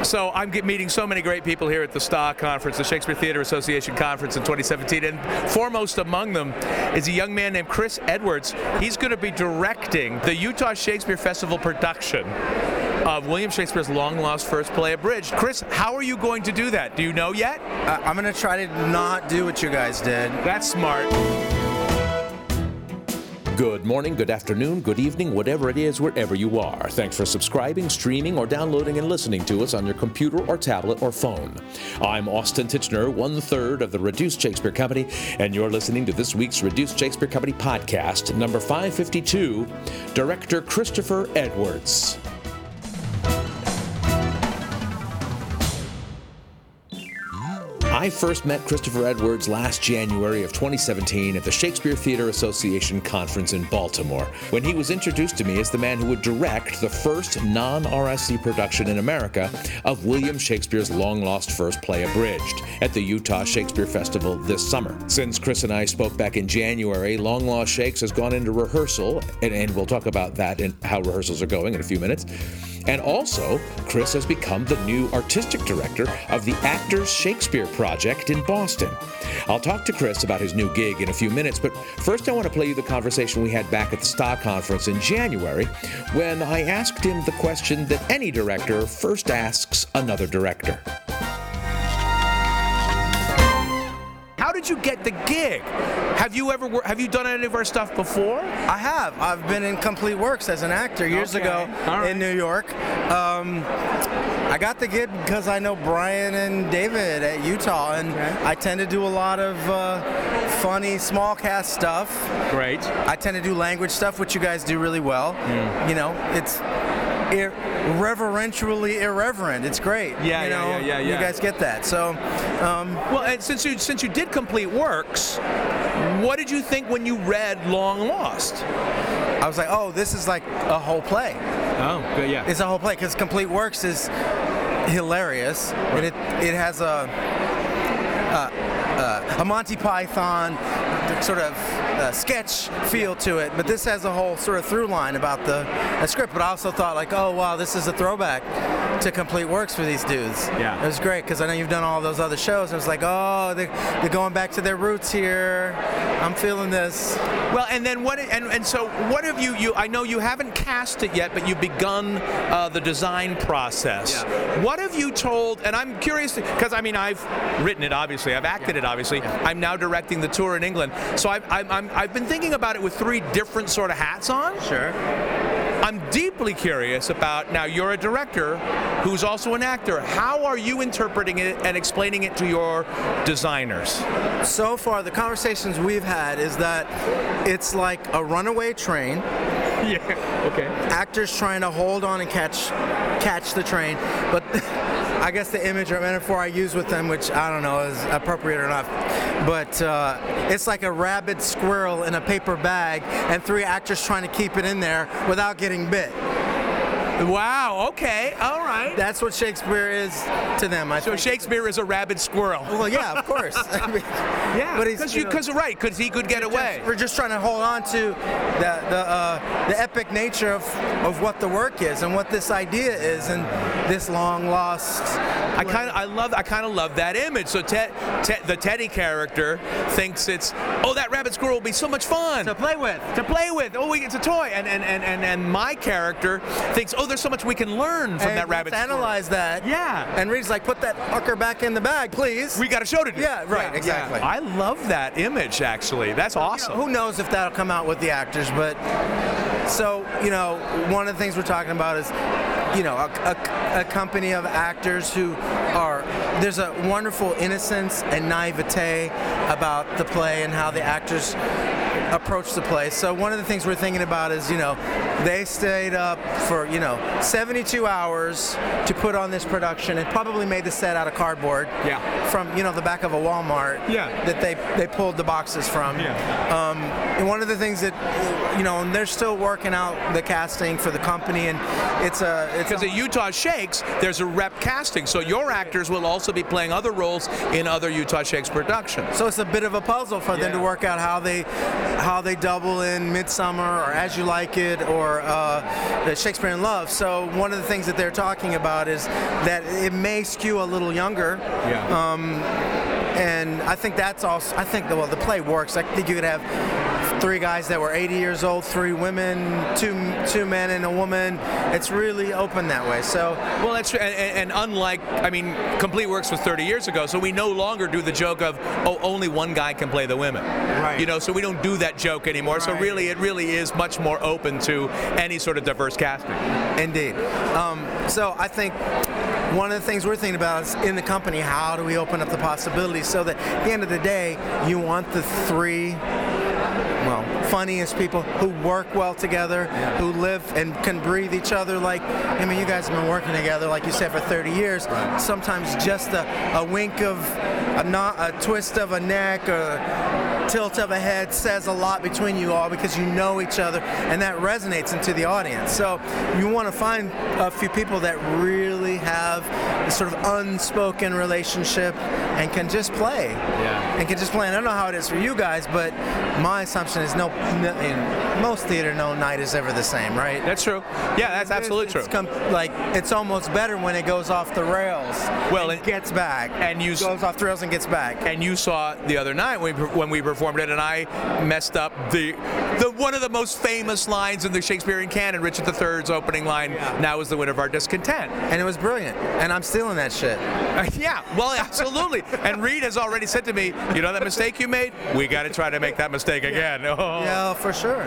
So I'm meeting so many great people here at the STA Conference, the Shakespeare Theatre Association Conference in 2017, and foremost among them is a young man named Chris Edwards. He's going to be directing the Utah Shakespeare Festival production of William Shakespeare's long-lost first play, Abridged. Chris, how are you going to do that? Do you know yet? I'm going to try to not do what you guys did. That's smart. Good morning, good afternoon, good evening, whatever it is, wherever you are. Thanks for subscribing, streaming, or downloading and listening to us on your computer or tablet or phone. I'm Austin Tichenor, 1/3 of the Reduced Shakespeare Company, and you're listening to this week's Reduced Shakespeare Company podcast, number 552, Director Christopher Edwards. I first met Christopher Edwards last January of 2017 at the Shakespeare Theatre Association Conference in Baltimore, when he was introduced to me as the man who would direct the first non-RSC production in America of William Shakespeare's long-lost first play, Abridged, at the Utah Shakespeare Festival this summer. Since Chris and I spoke back in January, Long Lost Shakes has gone into rehearsal, and we'll talk about that and how rehearsals are going in a few minutes. And also, Chris has become the new artistic director of the Actors Shakespeare Project in Boston. I'll talk to Chris about his new gig in a few minutes, but first I want to play you the conversation we had back at the STA Conference in January when I asked him the question that any director first asks another director. How did you get the gig? Have you done any of our stuff before? I have. I've been in Complete Works as an actor years ago in New York. I got the gig because I know Brian and David at Utah, and I tend to do a lot of funny small cast stuff. Great. I tend to do language stuff, which you guys do really well. You know, it's reverentially irreverent. It's great. Yeah. You guys get that. So, well, and since you did Complete Works, what did you think when you read Long Lost? I was like, oh, this is like a whole play. Oh, good, yeah. It's a whole play because Complete Works is hilarious, and it has a Monty Python sort of sketch feel to it, but this has a whole sort of through line about the script. But I also thought, like, oh wow, this is a throwback to Complete Works for these dudes. Yeah, it was great because I know you've done all those other shows. I was like, oh, they're going back to their roots here. I'm feeling this. Well, and then so what have you? I know you haven't cast it yet, but you've begun the design process. Yeah. What have you told? And I'm curious because I mean I've written it, obviously. I've acted it, obviously. Yeah. I'm now directing the tour in England, so I've been thinking about it with three different sort of hats on. Sure. I'm deeply curious about, now you're a director who's also an actor. How are you interpreting it and explaining it to your designers? So far, the conversations we've had is that it's like a runaway train. Yeah, okay. Actors trying to hold on and catch the train, but I guess the image or metaphor I use with them, which I don't know is appropriate or not, but it's like a rabid squirrel in a paper bag and three actors trying to keep it in there without getting bit. Wow, okay, all right. That's what Shakespeare is to them, I think. So Shakespeare is a rabid squirrel. Well, yeah, of course. I mean, yeah, because he could get away. We're just trying to hold on to the epic nature of what the work is and what this idea is and this long lost. I kind of love that image. So the Teddy character thinks it's, oh, that rabbit squirrel will be so much fun to play with. Oh, it's a toy. And my character thinks, oh, there's so much we can learn from that rabbit squirrel. Analyze that. Yeah. And Reed's like, put that fucker back in the bag, please. We got a show to do. Yeah, right, exactly. Yeah. I love that image, actually. That's awesome. Who knows if that'll come out with the actors, but so, one of the things we're talking about is, a company of actors who there's a wonderful innocence and naivete about the play and how the actors approach the play. So one of the things we're thinking about is, they stayed up for, 72 hours to put on this production and probably made the set out of cardboard. Yeah. From, the back of a Walmart. Yeah. That they pulled the boxes from. Yeah. And one of the things that, and they're still working out the casting for the company, and it's because at Utah Shakes, there's a rep casting, so your actors will also be playing other roles in other Utah Shakes productions. So it's a bit of a puzzle for them to work out how they how they double in Midsummer or As You Like It or Shakespeare in Love. So one of the things that they're talking about is that it may skew a little younger. Yeah. And I think that's also, the play works. I think you could have 3 guys that were 80 years old, 3 women, two men and a woman. It's really open that way. So, well, that's and unlike, I mean, Complete Works was 30 years ago, so we no longer do the joke of, oh, only one guy can play the women. Right. You know, so we don't do that joke anymore. Right. So really, it really is much more open to any sort of diverse casting. Indeed. So I think one of the things we're thinking about is in the company, how do we open up the possibilities so that at the end of the day, you want the 3 funniest people who work well together, who live and can breathe each other. Like, I mean, you guys have been working together, like you said, for 30 years. Right. Sometimes just a wink of a twist of a neck or tilt of a head says a lot between you all because you know each other, and that resonates into the audience. So you want to find a few people that really have this sort of unspoken relationship and can just play. Yeah. And can just play. And I don't know how it is for you guys, but my assumption is in most theater, no night is ever the same, right? That's true. Yeah, that's absolutely true. It's almost better when it goes off the rails. Well, it gets back. And you goes off the rails and gets back. And you saw the other night when we performed it, and I messed up the one of the most famous lines in the Shakespearean canon, Richard III's opening line. Yeah. Now is the wind of our discontent. And it was brilliant. And I'm stealing that shit. Yeah, well, absolutely. And Reed has already said to me, you know that mistake you made? We got to try to make that mistake again. Oh. Yeah, for sure.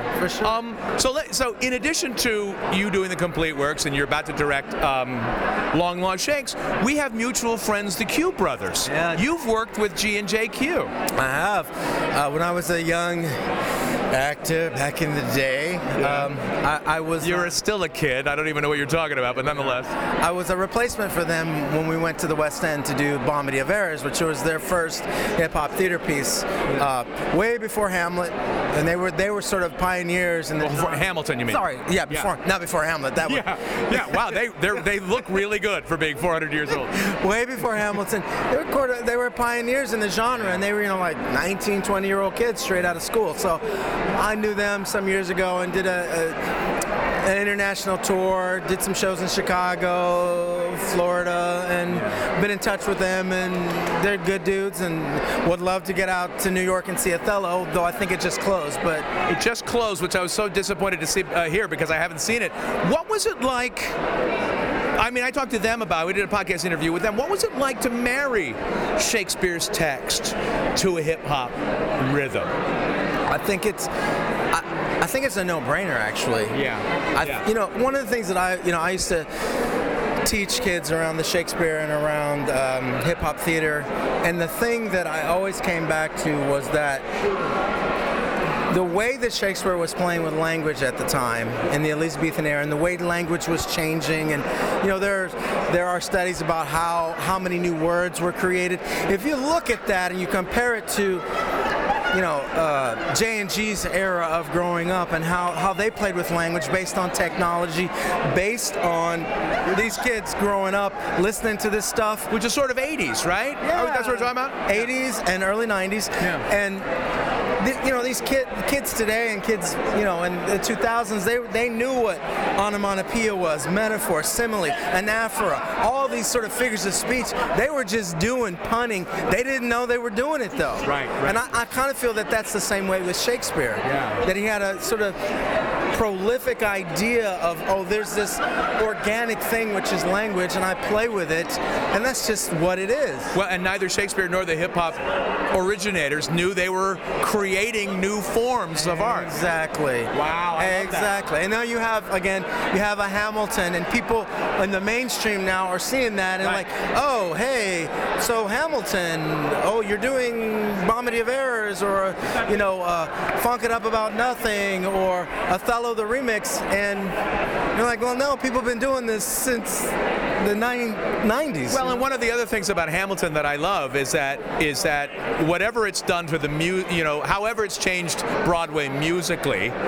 So in addition to you doing the Complete Works and you're about to direct Long Lost Shakes, we have mutual friends, the Q brothers. Yeah. You've worked with G&J Q. I have. When I was a young actor back in the day, I was... You're still a kid. I don't even know what you're talking about, but nonetheless. I was a replacement for them when we went to the West End to do Bomedy of Errors, which was their first hip-hop theater piece, way before Hamlet. And they were sort of pioneers in the Hamilton, you mean? Sorry, yeah, not before Hamlet. That yeah. Wow, they look really good for being 400 years old. Way before Hamilton, they were pioneers in the genre, and they were like 19, 20-year-old kids straight out of school. So I knew them some years ago and did an international tour, did some shows in Chicago, Florida, and been in touch with them, and they're good dudes and would love to get out to New York and see Othello, though I think it just closed. But it just closed, which I was so disappointed to see here because I haven't seen it. What was it like? I mean, I talked to them about it. We did a podcast interview with them. What was it like to marry Shakespeare's text to a hip-hop rhythm? I think it's a no-brainer, actually. Yeah. You know, one of the things that I used to teach kids around the Shakespeare and around hip-hop theater, and the thing that I always came back to was that the way that Shakespeare was playing with language at the time in the Elizabethan era, and the way language was changing, and you know there are studies about how many new words were created. If you look at that and you compare it to J&G's era of growing up and how they played with language based on technology, based on these kids growing up listening to this stuff. Which is sort of 80s, right? Yeah. That's what we're talking about? 80s and early 90s. Yeah. And these kids today and kids, in the 2000s, they knew what onomatopoeia was, metaphor, simile, anaphora, all these sort of figures of speech. They were just doing punning. They didn't know they were doing it, though. Right. And I kind of feel that that's the same way with Shakespeare. Yeah. That he had a sort of prolific idea of, there's this organic thing which is language, and I play with it, and that's just what it is. Well, and neither Shakespeare nor the hip-hop originators knew they were creating new forms of art. Exactly. Wow. Exactly. And now you have a Hamilton, and people in the mainstream now are seeing that and right. like, oh, hey, so Hamilton, you're doing Bomedy of Errors, or Funk It Up About Nothing, or Othello the remix, and you're like, well, no, people have been doing this since the 90s. Well, and one of the other things about Hamilton that I love is that whatever it's done for the however it's changed Broadway musically,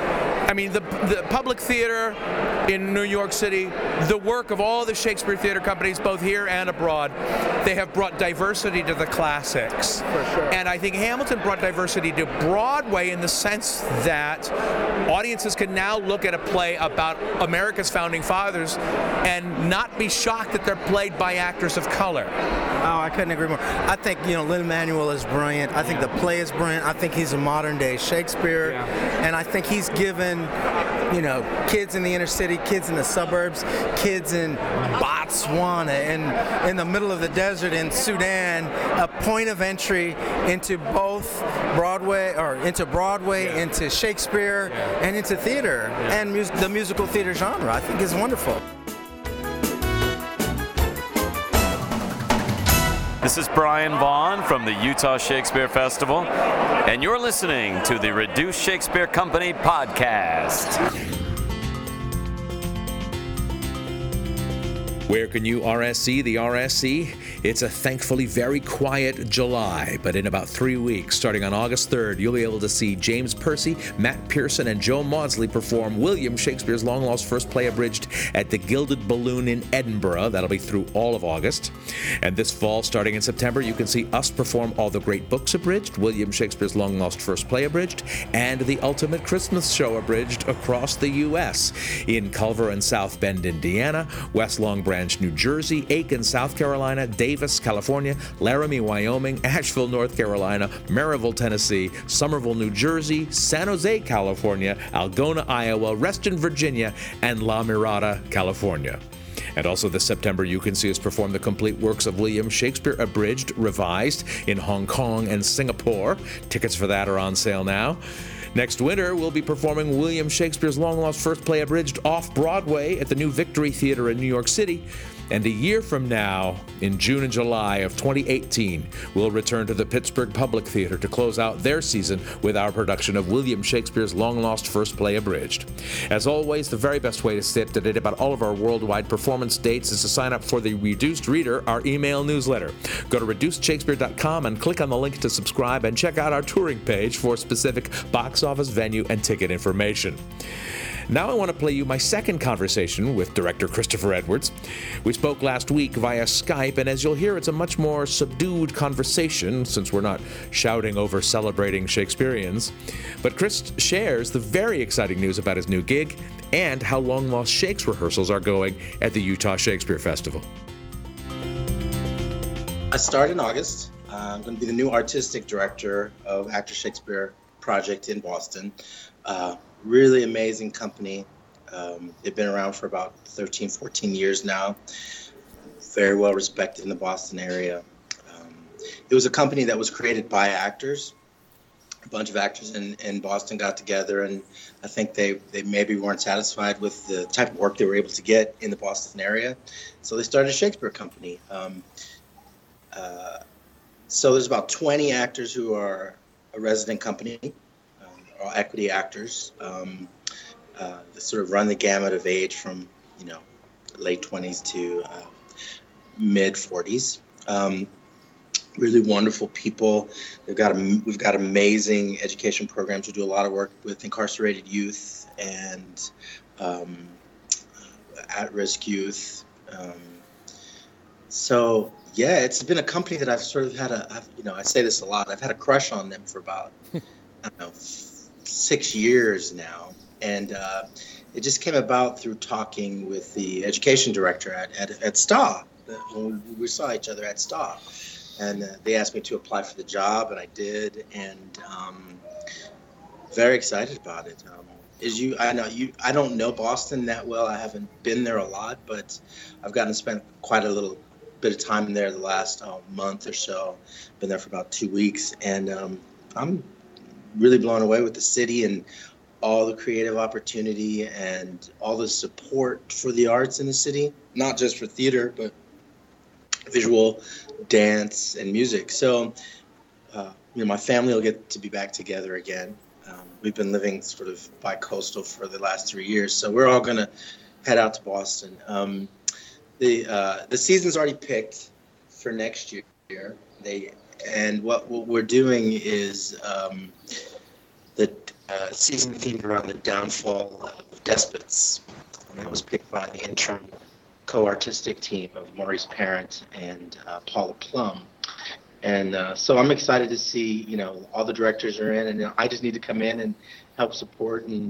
I mean, the Public Theater in New York City, the work of all the Shakespeare theater companies, both here and abroad, they have brought diversity to the classics. For sure. And I think Hamilton brought diversity to Broadway in the sense that audiences can now look at a play about America's founding fathers and not be shocked that they're played by actors of color. Oh, I couldn't agree more. I think, Lin-Manuel is brilliant. I think the play is brilliant. I think he's a modern day Shakespeare. Yeah. And I think he's given, kids in the inner city, kids in the suburbs, kids in Botswana and in the middle of the desert in Sudan, a point of entry into both Broadway, into Shakespeare, and into theater. And the musical theater genre, I think, is wonderful. This is Brian Vaughn from the Utah Shakespeare Festival, and you're listening to the Reduced Shakespeare Company podcast. Where can you RSC the RSC? It's a thankfully very quiet July, but in about 3 weeks, starting on August 3rd, you'll be able to see James Percy, Matt Pearson, and Joe Maudsley perform William Shakespeare's long-lost first play abridged at the Gilded Balloon in Edinburgh. That'll be through all of August. And this fall, starting in September, you can see us perform All the Great Books abridged, William Shakespeare's long-lost first play abridged, and The Ultimate Christmas Show abridged across the U.S. in Culver and South Bend, Indiana, West Long Branch, New Jersey, Aiken, South Carolina, Davis, California, Laramie, Wyoming, Asheville, North Carolina, Maryville, Tennessee, Somerville, New Jersey, San Jose, California, Algona, Iowa, Reston, Virginia, and La Mirada, California. And also this September, you can see us perform the complete works of William Shakespeare abridged, revised in Hong Kong and Singapore. Tickets for that are on sale now. Next winter, we'll be performing William Shakespeare's long-lost first play abridged off-Broadway at the New Victory Theater in New York City. And a year from now, in June and July of 2018, we'll return to the Pittsburgh Public Theater to close out their season with our production of William Shakespeare's long-lost first play abridged. As always, the very best way to stay up to date about all of our worldwide performance dates is to sign up for the Reduced Reader, our email newsletter. Go to reducedshakespeare.com and click on the link to subscribe and check out our touring page for specific box office, venue, and ticket information. Now I want to play you my second conversation with director Christopher Edwards. We spoke last week via Skype, and as you'll hear, it's a much more subdued conversation since we're not shouting over celebrating Shakespeareans. But Chris shares the very exciting news about his new gig and how Long Lost Shakes rehearsals are going at the Utah Shakespeare Festival. I start in August. I'm going to be the new artistic director of Actor Shakespeare Project in Boston. Really amazing company. They've been around for about 13, 14 years now. Very well respected in the Boston area. It was a company that was created by actors. A bunch of actors in Boston got together, and I think they maybe weren't satisfied with the type of work they were able to get in the Boston area. So they started a Shakespeare company. So there's about 20 actors who are a resident company. Or equity actors that sort of run the gamut of age from late 20s to mid 40s. Really wonderful people. We've got amazing education programs. We do a lot of work with incarcerated youth and at-risk youth. So yeah, it's been a company that I've sort of had I say this a lot. I've had a crush on them for about 6 years now, and it just came about through talking with the education director at STA. When we saw each other at STA, and they asked me to apply for the job, and I did, and very excited about it. I don't know Boston that well. I haven't been there a lot, but I've gotten to spend quite a little bit of time there the last month or so. Been there for about 2 weeks, and I'm really blown away with the city and all the creative opportunity and all the support for the arts in the city, not just for theater, but visual, dance, and music. So, my family will get to be back together again. We've been living sort of bi-coastal for the last 3 years, so we're all going to head out to Boston. The season's already picked for next year. And what we're doing is season themed around the downfall of despots. And that was picked by the interim co-artistic team of Maurice Parent and Paula Plum. And so I'm excited to see, all the directors are in, and I just need to come in and help support and,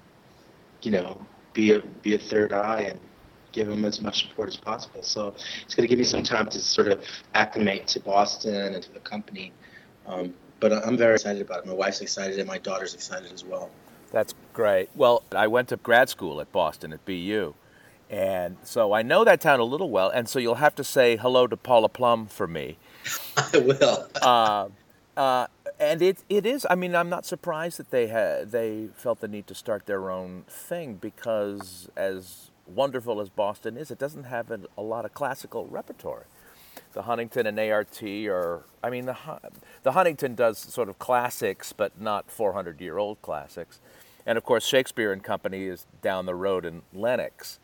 be a third eye and give them as much support as possible. So it's going to give me some time to sort of acclimate to Boston and to the company. But I'm very excited about it. My wife's excited, and my daughter's excited as well. That's great. Well, I went to grad school at Boston at BU, and so I know that town a little well, and so you'll have to say hello to Paula Plum for me. I will. And it is, I'm not surprised that they felt the need to start their own thing, because as wonderful as Boston is, it doesn't have a lot of classical repertory. The Huntington and ART are, the Huntington does sort of classics, but not 400-year-old classics. And of course, Shakespeare and Company is down the road in Lenox.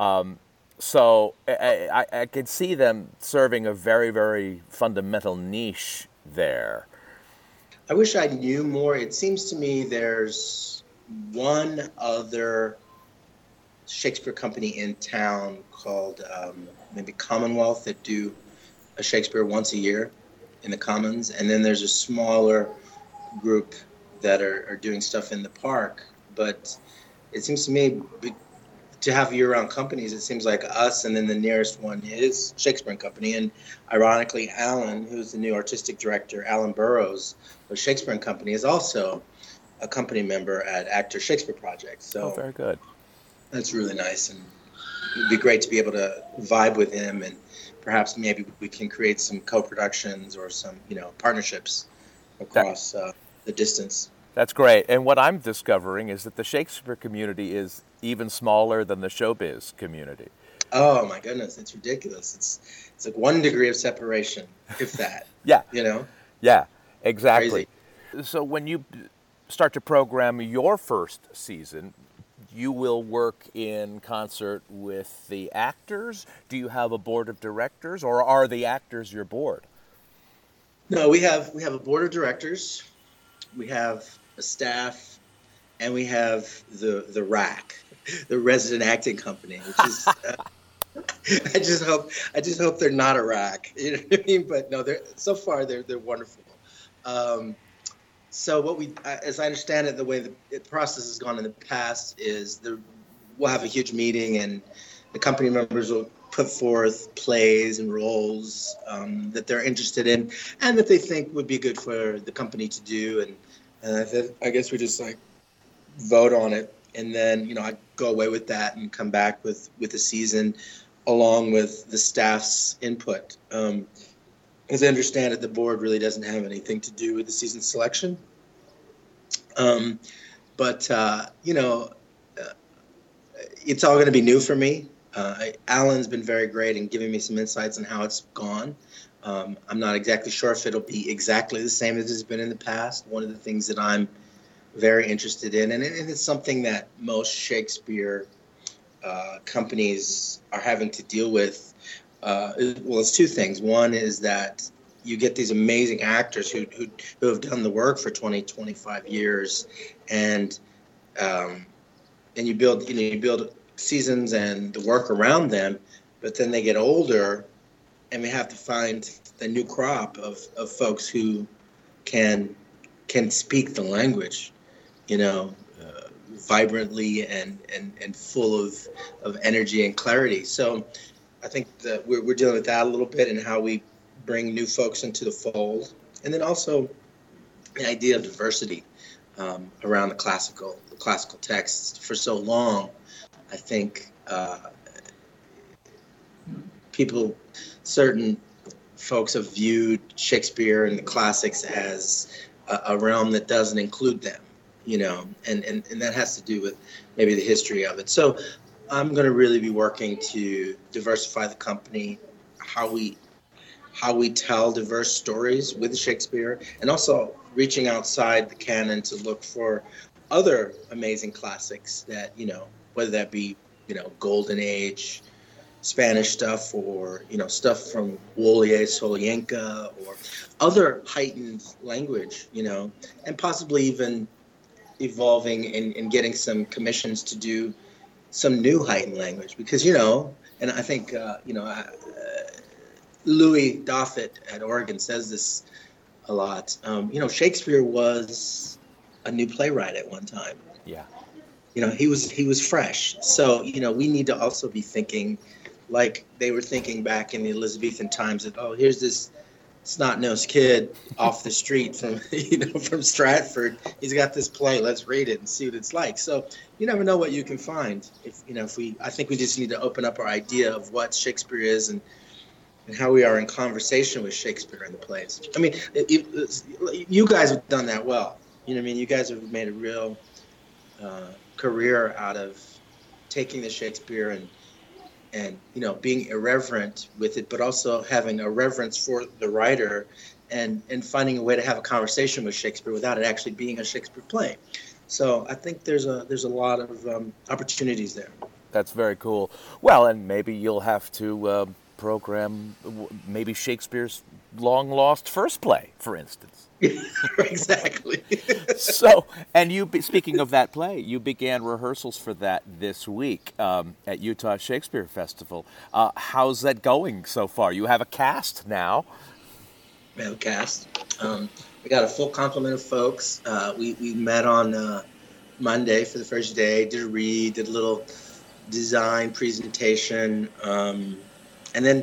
So I could see them serving a very, very fundamental niche there. I wish I knew more. It seems to me there's one other Shakespeare company in town called maybe Commonwealth that do a Shakespeare once a year in the Commons, and then there's a smaller group that are doing stuff in the park. But it seems to me to have year-round companies, it seems like us, and then the nearest one is Shakespeare and Company. And ironically, Alan, who's the new artistic director, Alan Burrows of Shakespeare and Company, is also a company member at Actor Shakespeare Project. So very good. That's really nice, and it'd be great to be able to vibe with him, and perhaps maybe we can create some co-productions or some, partnerships across the distance. That's great. And what I'm discovering is that the Shakespeare community is even smaller than the showbiz community. Oh my goodness, it's ridiculous. It's like 1 degree of separation, if that. Yeah. Yeah, exactly. Crazy. So when you start to program your first season, you will work in concert with the actors? Do you have a board of directors, or are the actors your board? No, we have a board of directors, we have a staff, and we have the RAC, the Resident Acting Company, which is I just hope they're not a RAC. You know what I mean? But no, they're wonderful. So what as I understand it, the way the process has gone in the past is we'll have a huge meeting, and the company members will put forth plays and roles that they're interested in and that they think would be good for the company to do. And I guess we just vote on it, and then I go away with that and come back with a season along with the staff's input. As I understand it, the board really doesn't have anything to do with the season selection. But it's all going to be new for me. Alan's been very great in giving me some insights on how it's gone. I'm not exactly sure if it'll be exactly the same as it's been in the past. One of the things that I'm very interested in, and it's something that most Shakespeare companies are having to deal with, it's two things. One is that you get these amazing actors who have done the work for 20, 25 years, and you build seasons and the work around them, but then they get older, and we have to find the new crop of folks who can speak the language, vibrantly and full of energy and clarity. So I think that we're dealing with that a little bit, and how we bring new folks into the fold, and then also the idea of diversity around the classical texts. For so long, I think certain folks have viewed Shakespeare and the classics as a realm that doesn't include them, and that has to do with maybe the history of it. So I'm going to really be working to diversify the company, how we tell diverse stories with Shakespeare, and also reaching outside the canon to look for other amazing classics that, whether that be, Golden Age Spanish stuff, or, stuff from Wole Soyinka, or other heightened language, and possibly even evolving and getting some commissions to do some new heightened language, because, and I think, Louis Doffett at Oregon says this a lot. Shakespeare was a new playwright at one time. Yeah. He was fresh. So, we need to also be thinking like they were thinking back in the Elizabethan times that, oh, here's this snot-nosed kid off the street from Stratford. He's got this play. Let's read it and see what it's like. So you never know what you can find. I think we just need to open up our idea of what Shakespeare is and how we are in conversation with Shakespeare in the plays. I mean, you guys have done that well. You guys have made a real career out of taking the Shakespeare and being irreverent with it, but also having a reverence for the writer and finding a way to have a conversation with Shakespeare without it actually being a Shakespeare play. So I think there's a lot of opportunities there. That's very cool. Well, and maybe you'll have to program maybe Shakespeare's long-lost first play, for instance. Exactly. So, and speaking of that play, you began rehearsals for that this week at Utah Shakespeare Festival. How's that going so far? You have a cast now. We have a cast. We got a full complement of folks. We met on Monday for the first day, did a read, did a little design presentation, and then,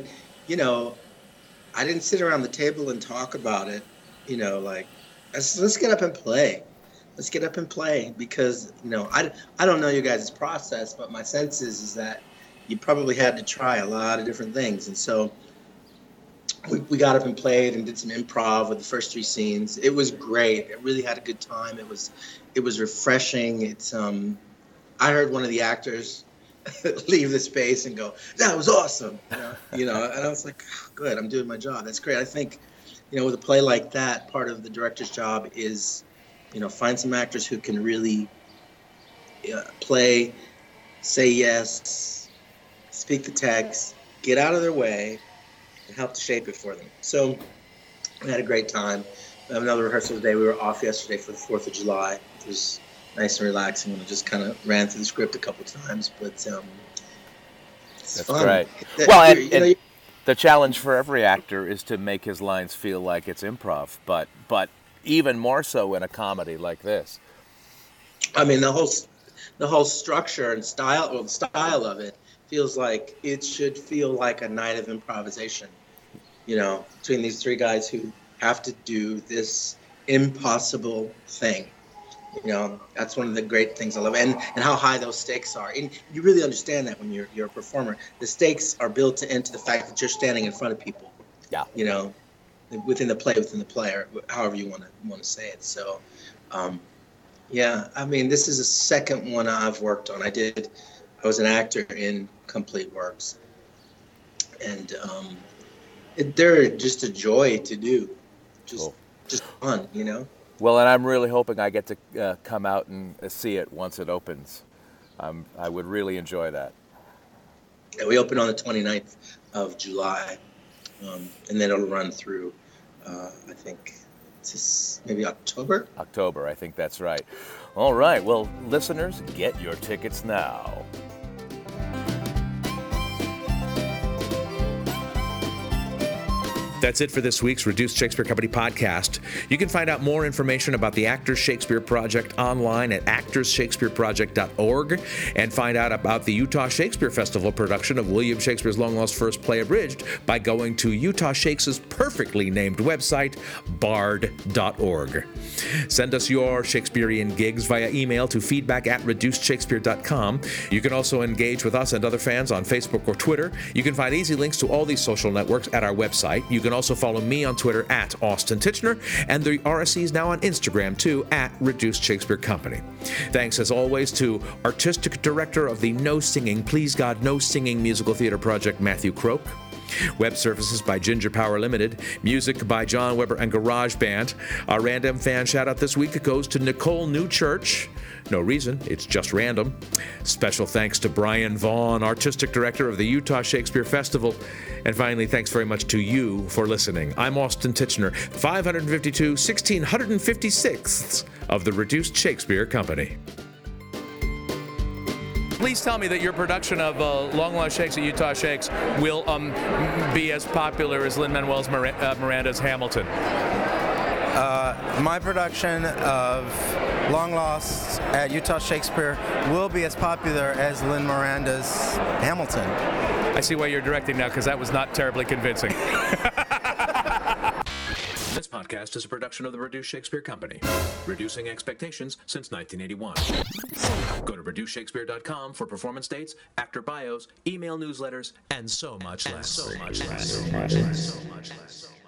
I didn't sit around the table and talk about it. Let's get up and play. Let's get up and play because, I don't know you guys' process, but my sense is that you probably had to try a lot of different things. And so we got up and played and did some improv with the first 3 scenes. It was great. I really had a good time. It was refreshing. It's I heard one of the actors leave the space and go, "That was awesome." And I was like, "Good, I'm doing my job. That's great." I think, with a play like that, part of the director's job is, find some actors who can really play, say yes, speak the text, get out of their way, and help to shape it for them. So we had a great time. We have another rehearsal today. We were off yesterday for the 4th of July. It was nice and relaxing, and we just kind of ran through the script a couple times. But it's That's fun. Great. Well, and the challenge for every actor is to make his lines feel like it's improv, but even more so in a comedy like this. I mean, the whole structure and style of it feels like it should feel like a night of improvisation, between these 3 guys who have to do this impossible thing. That's one of the great things I love, and how high those stakes are. And you really understand that when you're a performer. The stakes are built into the fact that you're standing in front of people. Yeah. Within the play, or however you want to say it. So, I mean, this is the second one I've worked on. I was an actor in Complete Works, and they're just a joy to do. Just fun, Well, and I'm really hoping I get to come out and see it once it opens. I would really enjoy that. Yeah, we open on the 29th of July, and then it'll run through, I think, maybe October? October, I think that's right. All right, well, listeners, get your tickets now. That's it for this week's Reduced Shakespeare Company podcast. You can find out more information about the Actors Shakespeare Project online at actorsshakespeareproject.org and find out about the Utah Shakespeare Festival production of William Shakespeare's long-lost first play, Abridged, by going to Utah Shakes' perfectly named website, bard.org. Send us your Shakespearean gigs via email to feedback@reducedshakespeare.com. You can also engage with us and other fans on Facebook or Twitter. You can find easy links to all these social networks at our website. You can also follow me on Twitter at Austin Tichenor, and the RSC is now on Instagram too at Reduced Shakespeare Company. Thanks as always to Artistic Director of the No Singing, Please God No Singing musical theater project, Matthew Croak. Web services by Ginger Power Limited. Music by John Weber and Garage Band. Our random fan shout-out this week goes to Nicole Newchurch. No reason, it's just random. Special thanks to Brian Vaughn, Artistic Director of the Utah Shakespeare Festival. And finally, thanks very much to you for listening. I'm Austin Titchener, 552 1656th of the Reduced Shakespeare Company. Please tell me that your production of Long Lost Shakes at Utah Shakes will be as popular as Lin-Manuel Miranda's Hamilton. My production of Long Lost at Utah Shakespeare will be as popular as Lin Miranda's Hamilton. I see why you're directing now, because that was not terribly convincing. This podcast is a production of the Reduced Shakespeare Company, reducing expectations since 1981. Go to reducedshakespeare.com for performance dates, actor bios, email newsletters, and so much less.